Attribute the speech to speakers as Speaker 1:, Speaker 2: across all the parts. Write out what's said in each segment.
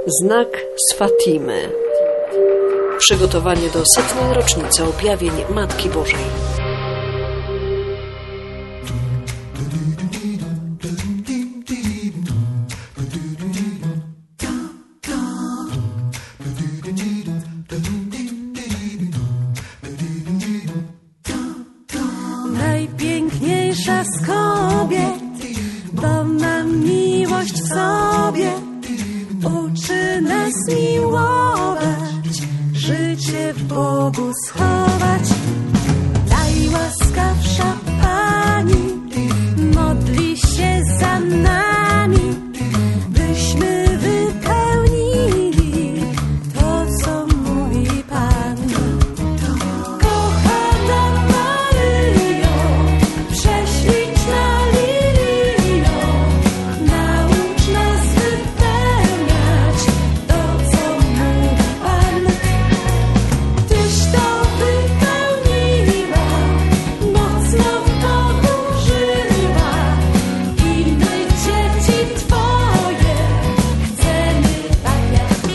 Speaker 1: Znak z Fatimy. Przygotowanie do 100. rocznicy objawień Matki Bożej.
Speaker 2: Najpiękniejsza z kobiet, bo ma miłość w sobie, uczy nas miłować, życie w Bogu schować. Najłaskawsza Pani modli się za nami, byśmy wypełnili to, co mówi Pan. Kochana Maryjo, prześliczna Lilio, naucz nas wypełniać to, co mówi Pan. Tyś to wypełniła, mocno w to użyła i my, dzieci Twoje, chcemy tak jak Ty.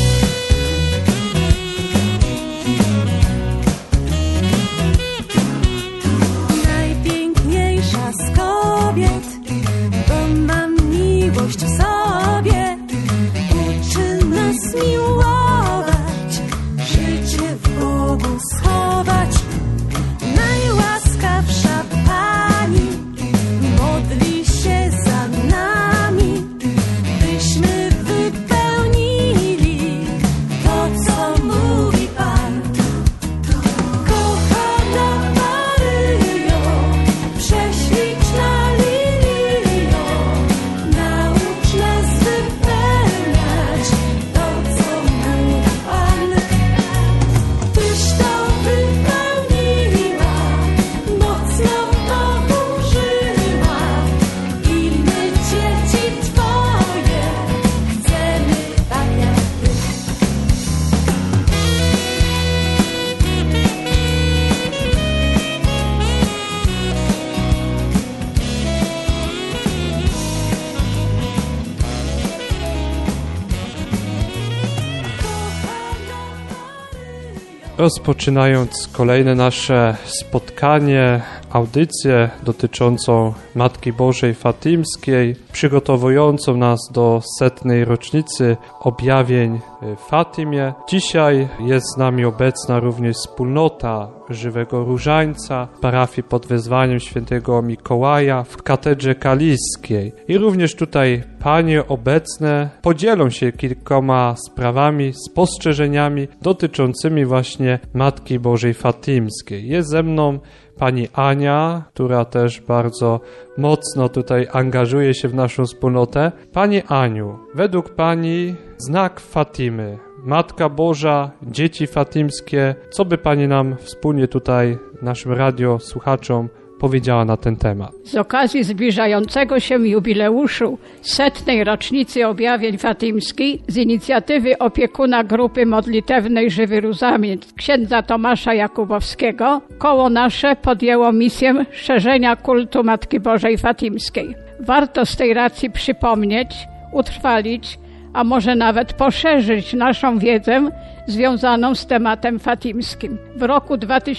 Speaker 2: Najpiękniejsza z kobiet, bo ma miłość w sobie, uczy nas miłować, życie w Bogu schować. Najłaskawsza Pani modli się za nami, byśmy wypełnili to, co mówi Pan. Kochana Maryjo, prześliczna Lilio, naucz nas wypełniać to, co mówi Pan. Tyś to wypełniła, mocno to użyła i my, dzieci Twoje, chcemy tak jak Ty.
Speaker 3: Rozpoczynając kolejne nasze spotkanie, audycję dotyczącą Matki Bożej Fatimskiej, przygotowującą nas do 100. rocznicy objawień w Fatimie. Dzisiaj jest z nami obecna również wspólnota Żywego Różańca, parafii pod wezwaniem świętego Mikołaja w katedrze kaliskiej. I również tutaj panie obecne podzielą się kilkoma sprawami, spostrzeżeniami dotyczącymi właśnie Matki Bożej Fatimskiej. Jest ze mną pani Ania, która też bardzo mocno tutaj angażuje się w naszą wspólnotę. Pani Aniu, według pani znak Fatimy, Matka Boża, dzieci fatimskie, co by pani nam wspólnie tutaj, naszym radiosłuchaczom, powiedziała na ten temat?
Speaker 4: Z okazji zbliżającego się jubileuszu 100. rocznicy objawień fatimskich z inicjatywy opiekuna grupy modlitewnej Żywy Różaniec księdza Tomasza Jakubowskiego koło nasze podjęło misję szerzenia kultu Matki Bożej Fatimskiej. Warto z tej racji przypomnieć, utrwalić, a może nawet poszerzyć naszą wiedzę związaną z tematem fatimskim. W roku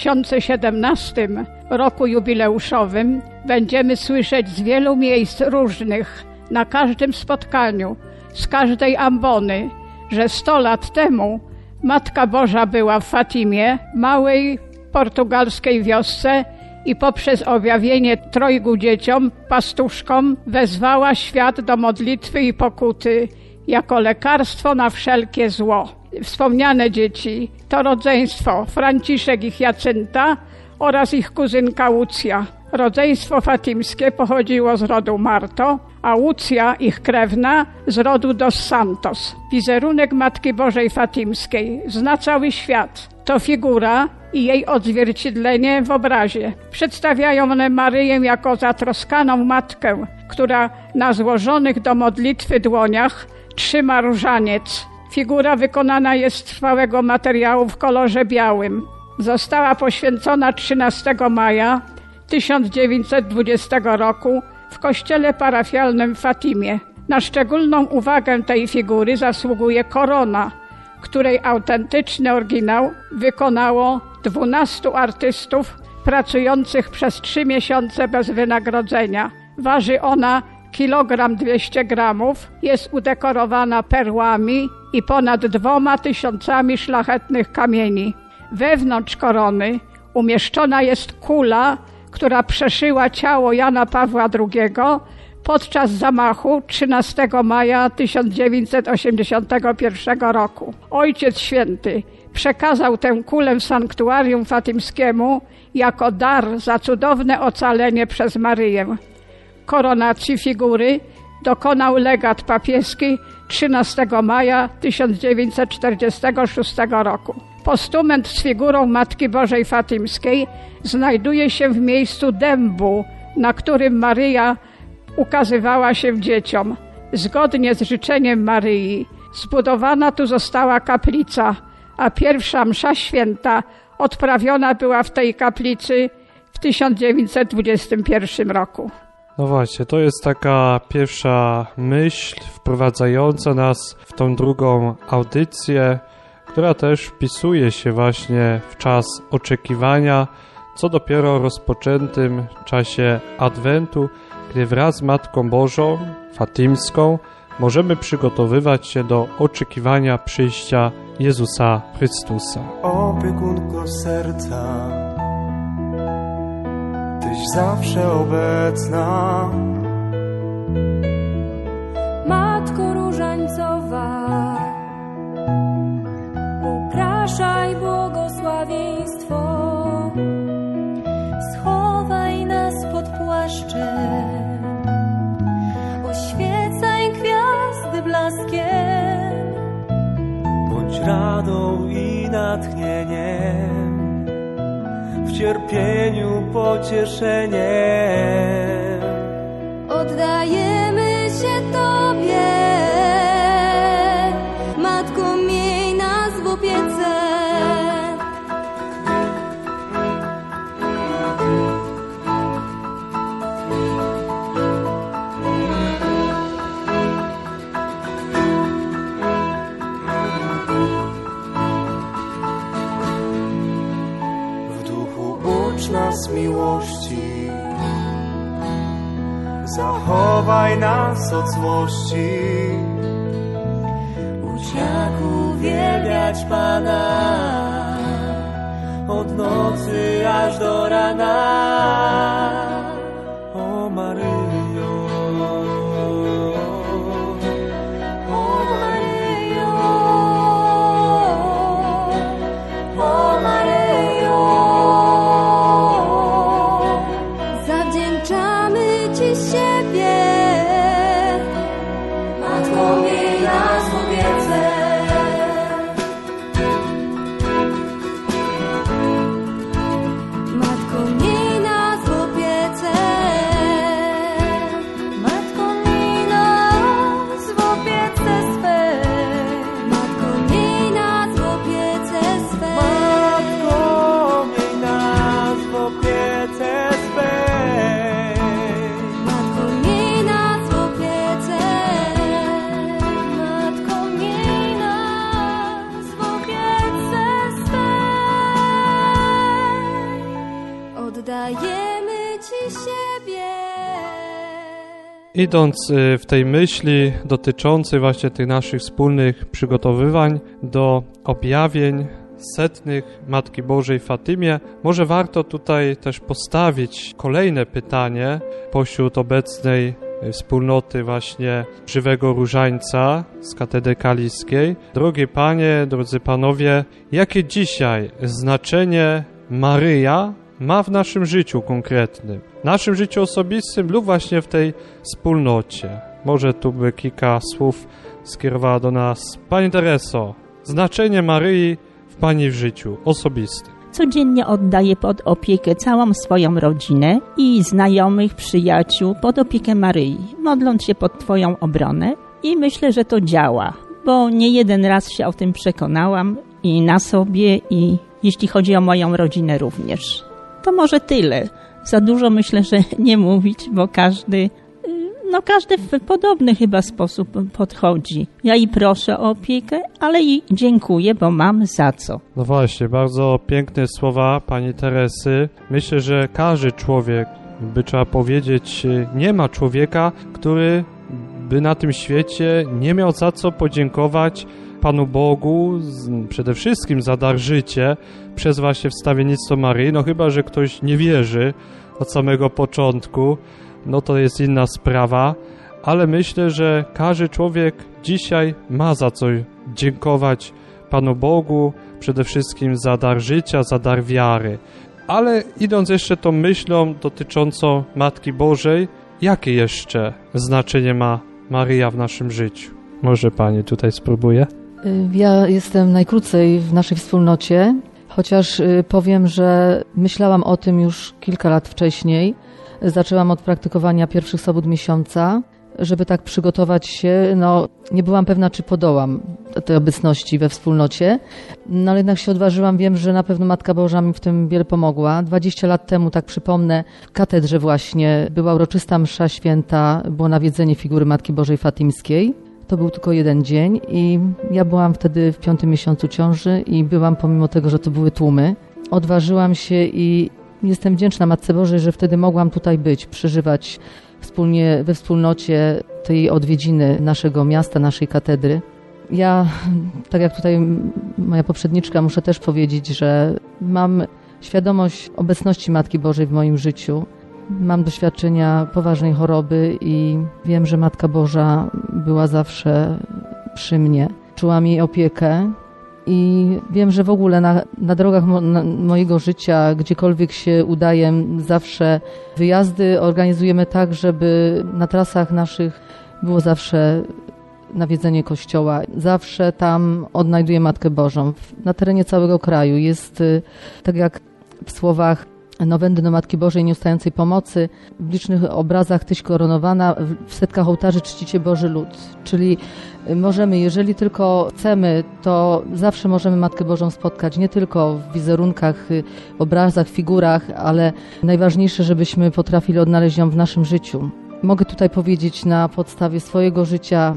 Speaker 4: 2017, roku jubileuszowym, będziemy słyszeć z wielu miejsc różnych, na każdym spotkaniu, z każdej ambony, że 100 lat temu Matka Boża była w Fatimie, małej portugalskiej wiosce, i poprzez objawienie trojgu dzieciom, pastuszkom, wezwała świat do modlitwy i pokuty jako lekarstwo na wszelkie zło. Wspomniane dzieci to rodzeństwo Franciszek i Jacynta oraz ich kuzynka Łucja. Rodzeństwo fatimskie pochodziło z rodu Marto, a Łucja, ich krewna, z rodu dos Santos. Wizerunek Matki Bożej Fatimskiej zna cały świat. To figura i jej odzwierciedlenie w obrazie. Przedstawiają one Maryję jako zatroskaną matkę, która na złożonych do modlitwy dłoniach trzyma różaniec. Figura wykonana jest z trwałego materiału w kolorze białym. Została poświęcona 13 maja 1920 roku w kościele parafialnym w Fatimie. Na szczególną uwagę tej figury zasługuje korona, której autentyczny oryginał wykonało 12 artystów pracujących przez 3 miesiące bez wynagrodzenia. Waży ona 1,2 kg, jest udekorowana perłami i ponad 2000 szlachetnych kamieni. Wewnątrz korony umieszczona jest kula, która przeszyła ciało Jana Pawła II podczas zamachu 13 maja 1981 roku. Ojciec Święty przekazał tę kulę sanktuarium fatimskiemu jako dar za cudowne ocalenie przez Maryję. Koronacji figury dokonał legat papieski 13 maja 1946 roku. Postument z figurą Matki Bożej Fatimskiej znajduje się w miejscu dębu, na którym Maryja ukazywała się dzieciom. Zgodnie z życzeniem Maryi zbudowana tu została kaplica, a pierwsza msza święta odprawiona była w tej kaplicy w 1921 roku.
Speaker 3: No właśnie, to jest taka pierwsza myśl wprowadzająca nas w tą drugą audycję, która też wpisuje się właśnie w czas oczekiwania, co dopiero rozpoczętym czasie Adwentu, gdy wraz z Matką Bożą Fatimską możemy przygotowywać się do oczekiwania przyjścia Jezusa Chrystusa.
Speaker 5: Opiekunko serca, Tyś zawsze obecna.
Speaker 2: Matko różańcowa, upraszaj błogosławieństwo, schowaj nas pod płaszczem, oświecaj gwiazdy blaskiem,
Speaker 5: Bądź radą i natchnieniem, w cierpieniu pocieszeniem.
Speaker 2: oddajemy się Tobie, Matko, miej nas w opiece.
Speaker 5: W duchu ucz nas miłości, zachowaj nas od złości.
Speaker 2: Ucz jak uwielbiać Pana,
Speaker 5: Od nocy aż do rana. O Maryjo,
Speaker 2: o Maryjo, o Maryjo. Zawdzięczamy Ci siebie, Matko, miej nas w opiece. Matko, miej nas w opiece. Matko, miej nas w opiece swej. Matko, miej nas w opiece swej.
Speaker 5: Matko, miej nas w opiece swej.
Speaker 2: Matko, miej nas w opiece. Matko, miej nas w opiece swej. Oddajemy Ci siebie.
Speaker 3: Idąc w tej myśli dotyczącej właśnie tych naszych wspólnych przygotowywań do objawień setnych Matki Bożej w Fatimie, może warto tutaj też postawić kolejne pytanie pośród obecnej wspólnoty właśnie Żywego Różańca z Katedry Kaliskiej. Drogie Panie, drodzy Panowie, jakie dzisiaj znaczenie Maryja ma w naszym życiu konkretnym, w naszym życiu osobistym lub właśnie w tej wspólnocie? Może tu by kilka słów skierowała do nas Pani Tereso. Znaczenie Maryi w Pani życiu osobistym.
Speaker 6: Codziennie oddaję pod opiekę całą swoją rodzinę i znajomych, przyjaciół pod opiekę Maryi, modląc się pod Twoją obronę i myślę, że to działa, bo nie jeden raz się o tym przekonałam i na sobie, i jeśli chodzi o moją rodzinę również. To może tyle. Za dużo myślę, że nie mówić, bo każdy No każdy w podobny chyba sposób podchodzi. Ja i proszę o opiekę, ale i dziękuję, bo mam za co.
Speaker 3: No właśnie, bardzo piękne słowa pani Teresy. Myślę, że każdy człowiek, by trzeba powiedzieć, nie ma człowieka, który by na tym świecie nie miał za co podziękować Panu Bogu, przede wszystkim za dar życia przez właśnie wstawiennictwo Maryi. No chyba, że ktoś nie wierzy od samego początku, no to jest inna sprawa, ale myślę, że każdy człowiek dzisiaj ma za co dziękować Panu Bogu, przede wszystkim za dar życia, za dar wiary. Ale idąc jeszcze tą myślą dotyczącą Matki Bożej, jakie jeszcze znaczenie ma Maryja w naszym życiu? Może pani tutaj spróbuje?
Speaker 7: Ja jestem najkrócej w naszej wspólnocie, chociaż powiem, że myślałam o tym już kilka lat wcześniej. Zaczęłam od praktykowania pierwszych sobót miesiąca, żeby tak przygotować się. No, nie byłam pewna, czy podołam tej obecności we wspólnocie, no ale jednak się odważyłam. Wiem, że na pewno Matka Boża mi w tym wiele pomogła. 20 lat temu, tak przypomnę, w katedrze właśnie była uroczysta msza święta, było nawiedzenie figury Matki Bożej Fatimskiej. To był tylko jeden dzień i ja byłam wtedy w 5. miesiącu ciąży i byłam, pomimo tego, że to były tłumy. Odważyłam się i jestem wdzięczna Matce Bożej, że wtedy mogłam tutaj być, przeżywać wspólnie we wspólnocie tej odwiedziny naszego miasta, naszej katedry. Ja, tak jak tutaj moja poprzedniczka, muszę też powiedzieć, że mam świadomość obecności Matki Bożej w moim życiu. Mam doświadczenia poważnej choroby i wiem, że Matka Boża była zawsze przy mnie. Czułam jej opiekę i wiem, że w ogóle na drogach mojego życia, gdziekolwiek się udaję, zawsze wyjazdy organizujemy tak, żeby na trasach naszych było zawsze nawiedzenie kościoła. Zawsze tam odnajduję Matkę Bożą. Na terenie całego kraju jest, tak jak w słowach Nowenny do Matki Bożej Nieustającej Pomocy, w licznych obrazach Tyś koronowana, w setkach ołtarzy czcicie Boży lud. Czyli możemy, jeżeli tylko chcemy, to zawsze możemy Matkę Bożą spotkać, nie tylko w wizerunkach, obrazach, figurach, ale najważniejsze, żebyśmy potrafili odnaleźć ją w naszym życiu. Mogę tutaj powiedzieć na podstawie swojego życia,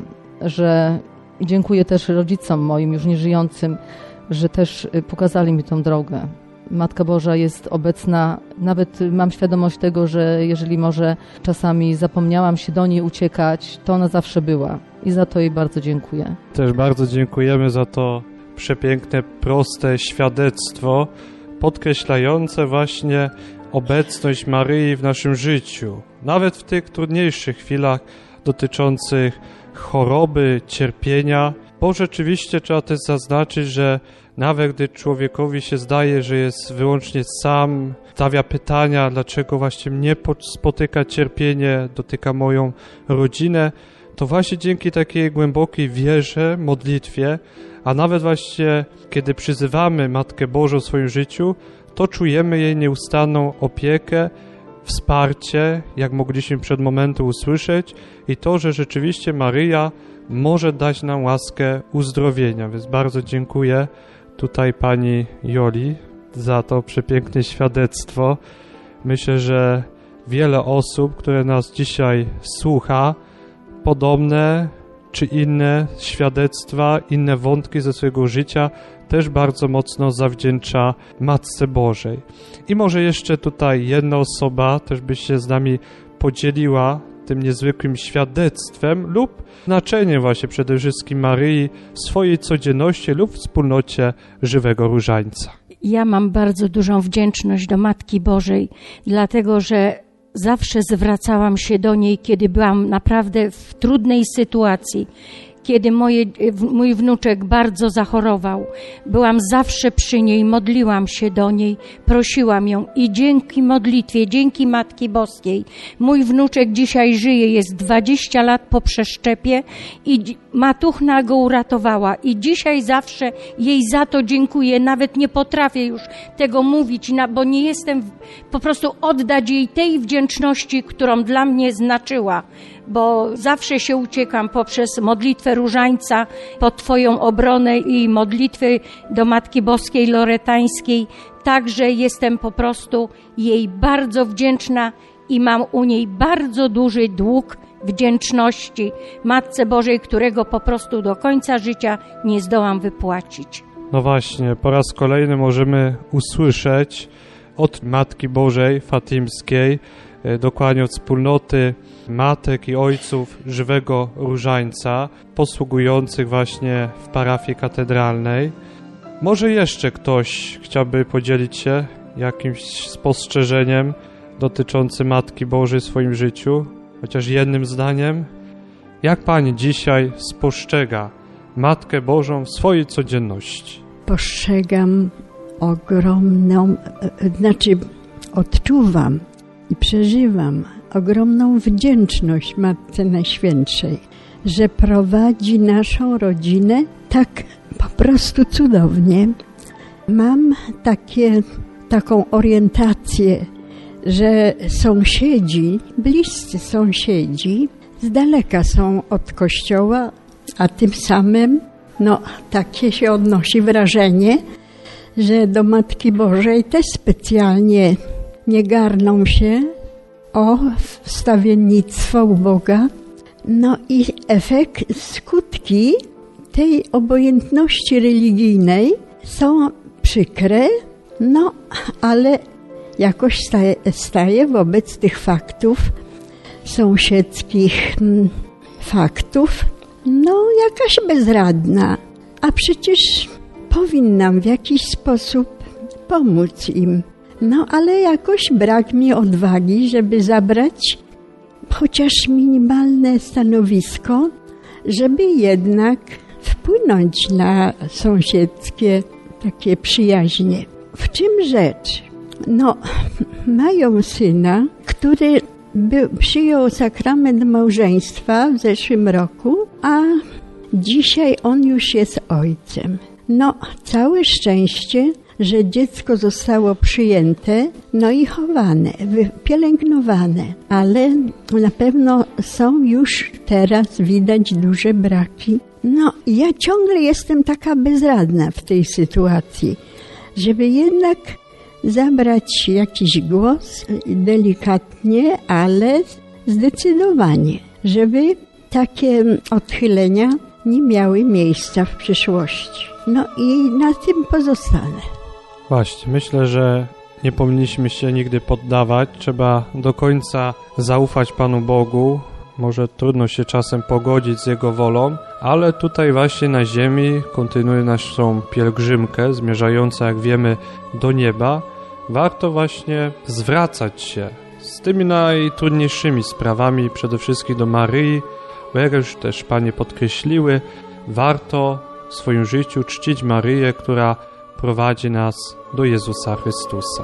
Speaker 7: że dziękuję też rodzicom moim już nieżyjącym, że też pokazali mi tą drogę. Matka Boża jest obecna, nawet mam świadomość tego, że jeżeli może czasami zapomniałam się do niej uciekać, to ona zawsze była i za to jej bardzo dziękuję.
Speaker 3: Też bardzo dziękujemy za to przepiękne, proste świadectwo, podkreślające właśnie obecność Maryi w naszym życiu. Nawet w tych trudniejszych chwilach dotyczących choroby, cierpienia, bo rzeczywiście trzeba też zaznaczyć, że nawet gdy człowiekowi się zdaje, że jest wyłącznie sam, stawia pytania, dlaczego właśnie mnie spotyka cierpienie, dotyka moją rodzinę, to właśnie dzięki takiej głębokiej wierze, modlitwie, a nawet właśnie kiedy przyzywamy Matkę Bożą w swoim życiu, to czujemy jej nieustanną opiekę, wsparcie, jak mogliśmy przed momentem usłyszeć, i to, że rzeczywiście Maryja może dać nam łaskę uzdrowienia. Więc bardzo dziękuję tutaj pani Joli za to przepiękne świadectwo. Myślę, że wiele osób, które nas dzisiaj słucha, podobne czy inne świadectwa, inne wątki ze swojego życia też bardzo mocno zawdzięcza Matce Bożej. I może jeszcze tutaj jedna osoba też by się z nami podzieliła tym niezwykłym świadectwem lub znaczeniem właśnie przede wszystkim Maryi w swojej codzienności lub w wspólnocie Żywego Różańca.
Speaker 8: Ja mam bardzo dużą wdzięczność do Matki Bożej, dlatego że zawsze zwracałam się do niej, kiedy byłam naprawdę w trudnej sytuacji, kiedy mój wnuczek bardzo zachorował. Byłam zawsze przy niej, modliłam się do niej, prosiłam ją i dzięki modlitwie, dzięki Matki Boskiej, mój wnuczek dzisiaj żyje, jest 20 lat po przeszczepie i matuchna go uratowała i dzisiaj zawsze jej za to dziękuję. Nawet nie potrafię już tego mówić, bo nie jestem, po prostu oddać jej tej wdzięczności, którą dla mnie znaczyła, bo zawsze się uciekam poprzez modlitwę Różańca pod Twoją obronę i modlitwy do Matki Boskiej Loretańskiej. Także jestem po prostu jej bardzo wdzięczna i mam u niej bardzo duży dług wdzięczności Matce Bożej, którego po prostu do końca życia nie zdołam wypłacić.
Speaker 3: No właśnie, po raz kolejny możemy usłyszeć od Matki Bożej Fatimskiej, dokładnie od wspólnoty matek i ojców Żywego Różańca, posługujących właśnie w parafii katedralnej. Może jeszcze ktoś chciałby podzielić się jakimś spostrzeżeniem dotyczącym Matki Bożej w swoim życiu, chociaż jednym zdaniem? Jak pani dzisiaj spostrzega Matkę Bożą w swojej codzienności?
Speaker 9: Postrzegam odczuwam i przeżywam ogromną wdzięczność Matce Najświętszej, że prowadzi naszą rodzinę tak po prostu cudownie. Mam taką orientację, że sąsiedzi, bliscy sąsiedzi z daleka są od kościoła, a tym samym takie się odnosi wrażenie, że do Matki Bożej też specjalnie nie garną się o wstawiennictwo u Boga. I skutki tej obojętności religijnej są przykre, ale jakoś staje wobec tych faktów, sąsiedzkich faktów, jakaś bezradna, a przecież powinnam w jakiś sposób pomóc im. Ale jakoś brak mi odwagi, żeby zabrać chociaż minimalne stanowisko, żeby jednak wpłynąć na sąsiedzkie takie przyjaźnie. W czym rzecz? Mają syna, który przyjął sakrament małżeństwa w zeszłym roku, a dzisiaj on już jest ojcem. Całe szczęście, że dziecko zostało przyjęte, i chowane, pielęgnowane, ale na pewno są już teraz widać duże braki. Ja ciągle jestem taka bezradna w tej sytuacji, żeby jednak zabrać jakiś głos delikatnie, ale zdecydowanie, żeby takie odchylenia nie miały miejsca w przyszłości. I na tym pozostanę.
Speaker 3: Właśnie, myślę, że nie powinniśmy się nigdy poddawać. Trzeba do końca zaufać Panu Bogu. Może trudno się czasem pogodzić z Jego wolą, ale tutaj właśnie na ziemi kontynuuje naszą pielgrzymkę zmierzającą, jak wiemy, do nieba. Warto właśnie zwracać się z tymi najtrudniejszymi sprawami, przede wszystkim do Maryi, bo jak już też Panie podkreśliły, warto w swoim życiu czcić Maryję, która prowadzi nas do Jezusa Chrystusa.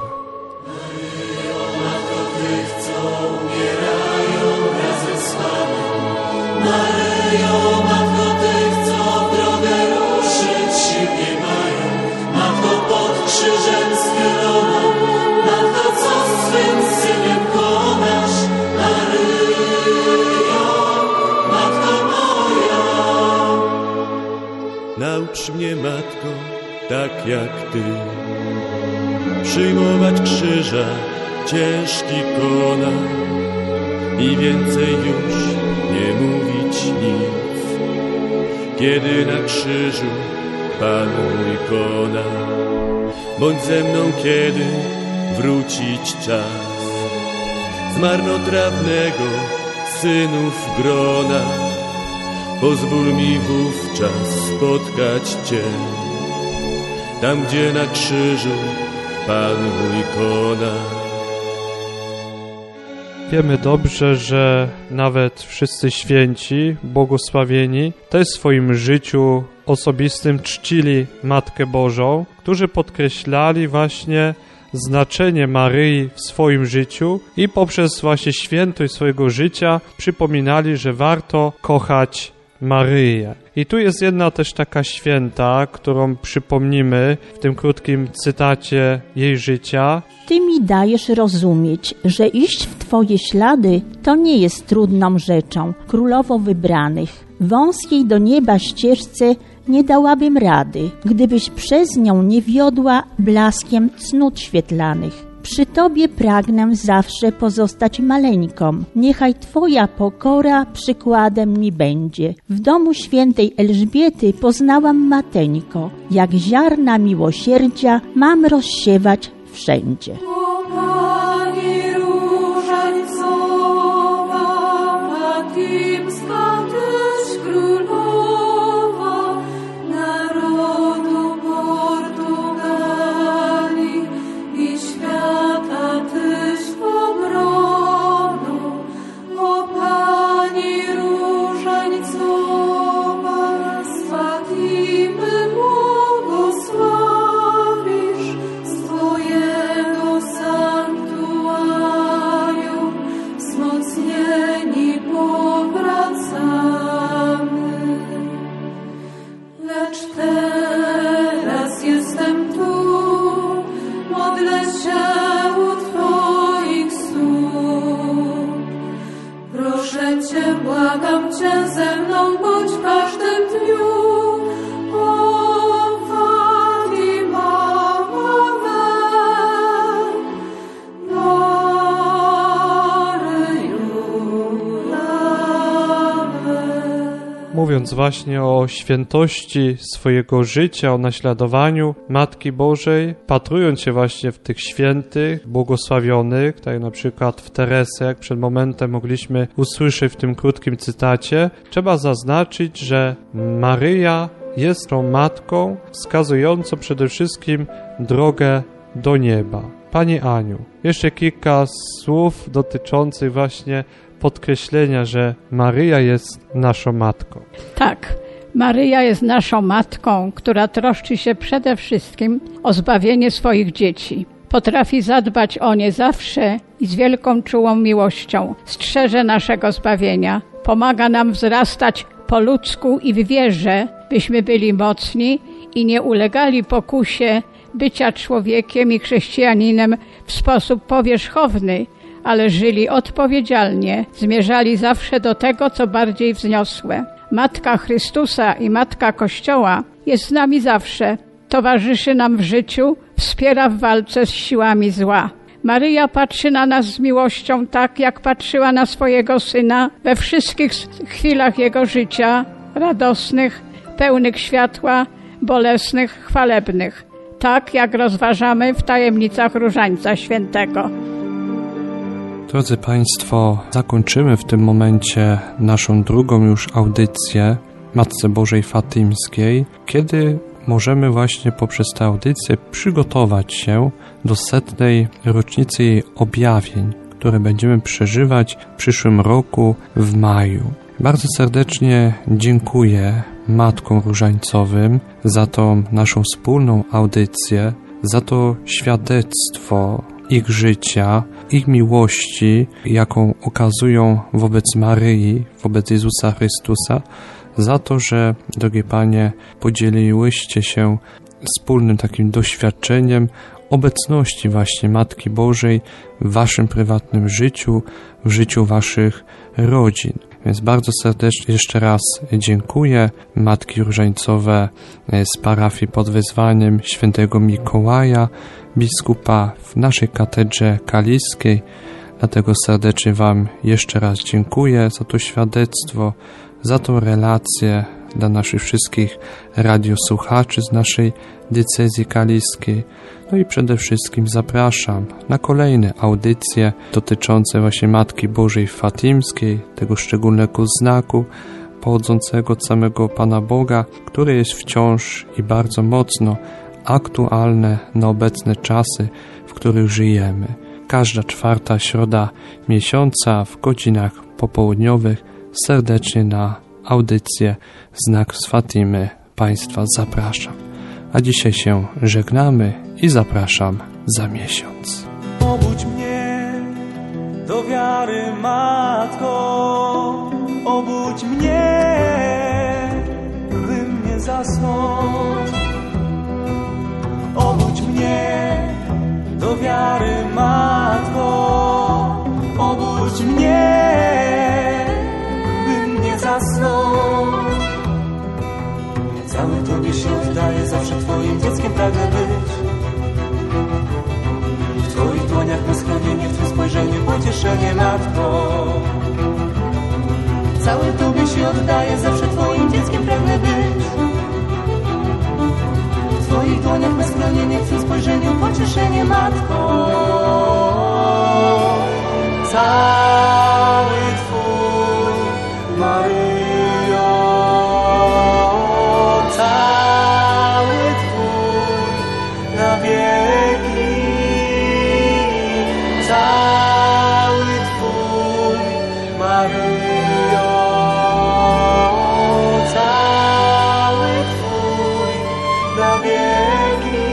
Speaker 10: Naucz mnie, Matko, tak jak Ty, przyjmować krzyża ciężki kona i więcej już nie mówić nic, kiedy na krzyżu Pan mój kona. Bądź ze mną, kiedy wrócić czas z marnotrawnego synów grona. Pozwól mi wówczas spotkać Cię, tam gdzie na krzyżu Pan mój kona.
Speaker 3: Wiemy dobrze, że nawet wszyscy święci, błogosławieni, też w swoim życiu osobistym czcili Matkę Bożą, którzy podkreślali właśnie znaczenie Maryi w swoim życiu i poprzez właśnie świętość swojego życia przypominali, że warto kochać Maryję. I tu jest jedna też taka święta, którą przypomnimy w tym krótkim cytacie jej życia.
Speaker 6: Ty mi dajesz rozumieć, że iść w Twoje ślady to nie jest trudną rzeczą, królowo wybranych. Wąskiej do nieba ścieżce nie dałabym rady, gdybyś przez nią nie wiodła blaskiem cnót świetlanych. Przy Tobie pragnę zawsze pozostać maleńką. Niechaj Twoja pokora przykładem mi będzie. W domu świętej Elżbiety poznałam mateńko. Jak ziarna miłosierdzia mam rozsiewać wszędzie.
Speaker 2: Pani różańcowa, fatimska też królowa, narodu Portugalii i świata też obroną. O Pani różańcowa, z Fatimy błogosławisz, z Twojego sanktuarium wzmocnieni powracamy. Lecz teraz jestem tu, modlę się u Twoich stóp. Proszę Cię, błagam Cię, ze mną bądź w każdym dniu. O Fatima,
Speaker 3: Mówiąc właśnie o świętości swojego życia, o naśladowaniu Matki Bożej, patrując się właśnie w tych świętych, błogosławionych, tak jak na przykład w Teresę, jak przed momentem mogliśmy usłyszeć w tym krótkim cytacie, trzeba zaznaczyć, że Maryja jest tą matką wskazującą przede wszystkim drogę do nieba. Pani Aniu, jeszcze kilka słów dotyczących właśnie podkreślenia, że Maryja jest naszą matką.
Speaker 4: Tak, Maryja jest naszą matką, która troszczy się przede wszystkim o zbawienie swoich dzieci. Potrafi zadbać o nie zawsze i z wielką czułą miłością. Strzeże naszego zbawienia. Pomaga nam wzrastać po ludzku i w wierze, byśmy byli mocni i nie ulegali pokusie bycia człowiekiem i chrześcijaninem w sposób powierzchowny, ale żyli odpowiedzialnie, zmierzali zawsze do tego, co bardziej wzniosłe. Matka Chrystusa i Matka Kościoła jest z nami zawsze, towarzyszy nam w życiu, wspiera w walce z siłami zła. Maryja patrzy na nas z miłością tak, jak patrzyła na swojego Syna we wszystkich chwilach Jego życia, radosnych, pełnych światła, bolesnych, chwalebnych. Tak, jak rozważamy w tajemnicach Różańca Świętego.
Speaker 3: Drodzy Państwo, zakończymy w tym momencie naszą drugą już audycję Matce Bożej Fatimskiej, kiedy możemy właśnie poprzez tę audycję przygotować się do 100. rocznicy jej objawień, które będziemy przeżywać w przyszłym roku w maju. Bardzo serdecznie dziękuję Matkom Różańcowym za tą naszą wspólną audycję, za to świadectwo ich życia, ich miłości, jaką okazują wobec Maryi, wobec Jezusa Chrystusa, za to, że, drogie Panie, podzieliłyście się wspólnym takim doświadczeniem obecności właśnie Matki Bożej w Waszym prywatnym życiu, w życiu Waszych rodzin. Więc bardzo serdecznie jeszcze raz dziękuję. Matki Różańcowe z parafii pod wezwaniem świętego Mikołaja, biskupa w naszej katedrze kaliskiej. Dlatego serdecznie Wam jeszcze raz dziękuję za to świadectwo, za tą relację dla naszych wszystkich radiosłuchaczy z naszej diecezji kaliskiej. No i przede wszystkim zapraszam na kolejne audycje dotyczące właśnie Matki Bożej Fatimskiej, tego szczególnego znaku pochodzącego od samego Pana Boga, który jest wciąż i bardzo mocno aktualne na obecne czasy, w których żyjemy. Każda 4. środa miesiąca w godzinach popołudniowych serdecznie na audycję Znak z Fatimy Państwa zapraszam. A dzisiaj się żegnamy i zapraszam za miesiąc.
Speaker 5: Obudź mnie do wiary, Matko, obudź mnie, bym nie zasnął. Obudź mnie do wiary, Matko, obudź mnie, bym nie zasnął. Cały Tobie się oddaję, zawsze Twoim dzieckiem pragnę być. W Twoich pragnie, Matko. Całe Tobie się oddaję, zawsze Twoim dzieckiem pragnę być. W Twoich dłoniach me schronienie, w Twym spojrzeniu pocieszenie, Matko. Cały Twój, Maryjo, cały Twój na wieki, cały Twój, Maryjo, cały Twój na wieki.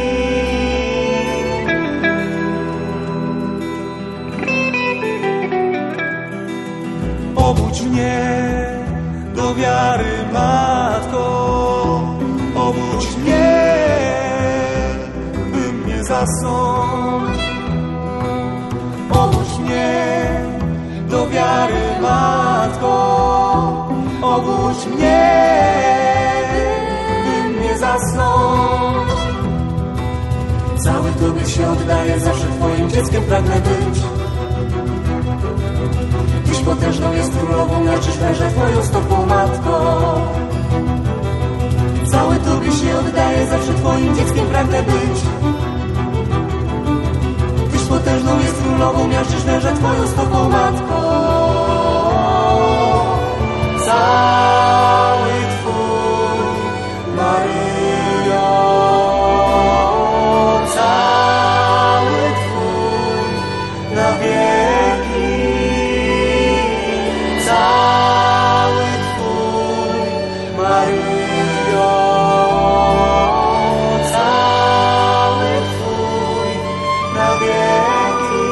Speaker 5: Obudź mnie do wiary, Matko, obudź mnie, bym nie zasnął. Obudź mnie do wiary, Matko, obudź mnie, bym nie zasnął. Cały Tobie się oddaję, zawsze Twoim dzieckiem pragnę być. Tyś potężną jest królową, miaczysz leżę Twoją stopą, Matko. Całe Tobie się oddaję, zawsze Twoim dzieckiem pragnę być. Tyś potężną jest królową, miaczysz leżę Twoją stopą, Matko. Cały Twój, Maryjo, cały Twój na wieki, cały Twój, Maryjo, cały Twój na wieki.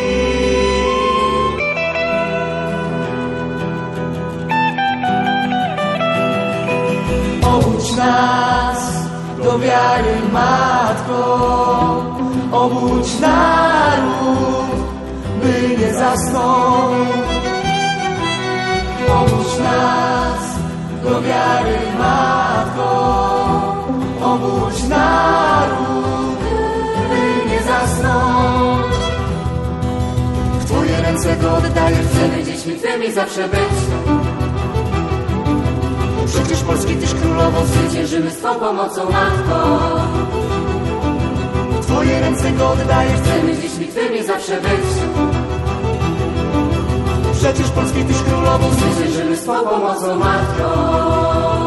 Speaker 5: Obudź nas do wiary, Matko, obudź naród, by nie zasnął. Obudź nas do wiary, Matko, obudź naród, by nie zasnął. W Twoje ręce go oddaję, chcemy dziećmi Twymi zawsze być. Przecież Polski Tyś królową, zwyciężymy z Twą pomocą, Matko. W Twoje ręce go oddaję, chcemy dziećmi Twymi zawsze być. Przecież Polski Tyś królową, zwyciężymy z Twą pomocą, Matko.